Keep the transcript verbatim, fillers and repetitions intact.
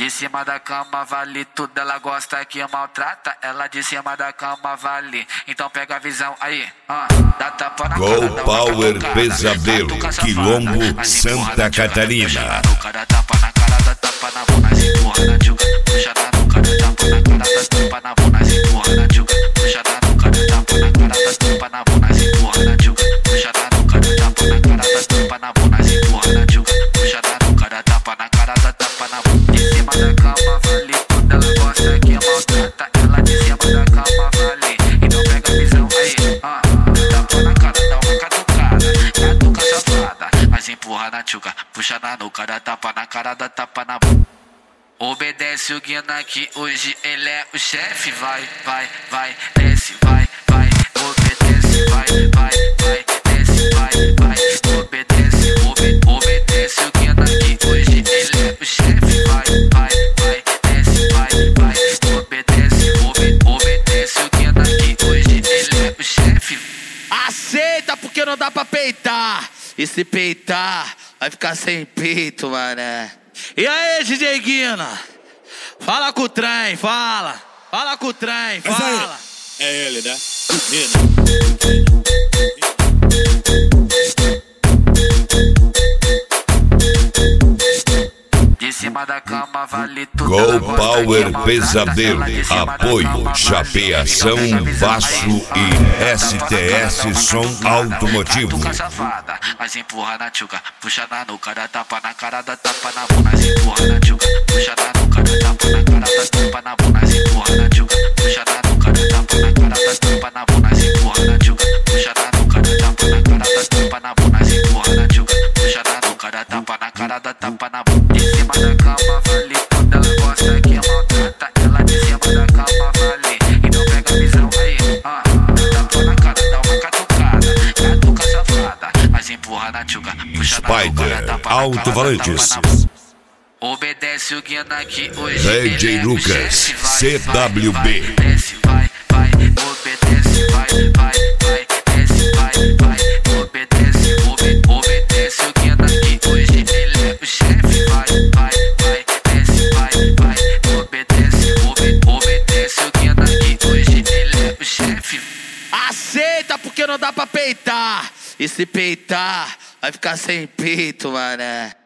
De cima da cama vale tudo, ela gosta que maltrata. Ela de cima da cama vale, então pega a visão aí. Ah, dá tapa na Go cara, dá uma Power catucada, Pesadelo, catuca safada, Quilombo, mas empurra Santa na tchuca, Catarina. puxa na nuca, dá tapa na cara, dá tapa na bunda, mas empurra na tchuca. Puxa na nuca, dá tapa na cara, dá tapa na bunda, mas empurra na tchuca. Puxa na nuca, dá tapa na cara, dá tapa na bunda, mas empurra na tchuca. Puxa na nuca, dá tapa na cara, dá tapa na bunda, mas empurra na tchuca. Puxa na nuca, dá tapa na cara, dá tapa na bunda. De cima da cama vale tudo, ela gosta que maltrata. Ela de cima da cama vale, então pega a visão aí. Ah, tapa na cara, dá uma catucada, catuca safada, mas empurra na tchuca. Puxa na nuca, dá tapa na cara, dá tapa na bunda. Obedece o Guina que hoje ele é o chefe. Vai, vai, vai, desce, vai, vai. Obedece, vai, vai, vai, desce, vai, vai. Obedece, obe, obedece o Guina que hoje ele é o chefe. Vai, vai, vai, desce, vai, vai. Obedece, obe, obedece o Guina que hoje ele é o chefe. Aceita porque não dá pra peitar. E se peitar, vai ficar sem peito, mané. E aí, D J Guina? Fala com o trem, fala. Fala com o trem, fala. É ele, né? Guina. De cima da cama vale tudo. Go Power Pesadelo, apoio Chapeação, Baço e S T S Som Automotivo. Catuca safada, mas empurra na tchuca. Puxa na nuca, dá tapa na cara, dá tapa na bunda, mas empurra na tchuca. Puxa na nuca, dá tapa na cara, dá tapa na bunda, mas empurra na tchuca. Puxa na nuca, dá tapa na cara, dá tapa na bunda, mas empurra na tchuca. Puxa na nuca, dá tapa na cara, dá tapa na bunda, mas empurra na tchuca. Puxa na nuca, dá tapa na cara, dá tapa na bunda. De cima da cama vale tudo, ela gosta que maltrata. Ela de cima da cama vale, então pega a visão aí. Ah, dá tapa na cara, dá uma catucada, catuca safada, mas empurra na tchuca. Puxa na nuca, dá Spider, tapa na cara, Alto-Valantes. dá tapa na bunda. Obedece o Guina que hoje D J ele é o Lucas, chefe. Vai, C W B. vai, vai, desce, vai, vai, obedece, vai, vai, vai, desce, vai, vai, obedece, obe, obedece o Guina que hoje ele é o chefe. Vai, vai, vai, desce, vai, vai, obedece, obe, obedece o Guina que hoje ele é o chefe. Aceita porque não dá pra peitar. E se peitar, vai ficar sem peito, mané.